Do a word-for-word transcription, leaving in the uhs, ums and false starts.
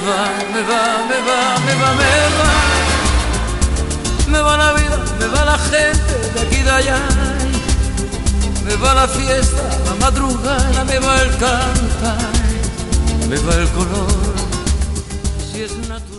va, me va, me va, me va, me va. Me va la vida, me va la gente de aquí de allá. Me va la fiesta, la madrugada, me va el cantar, me va el color, si es natural.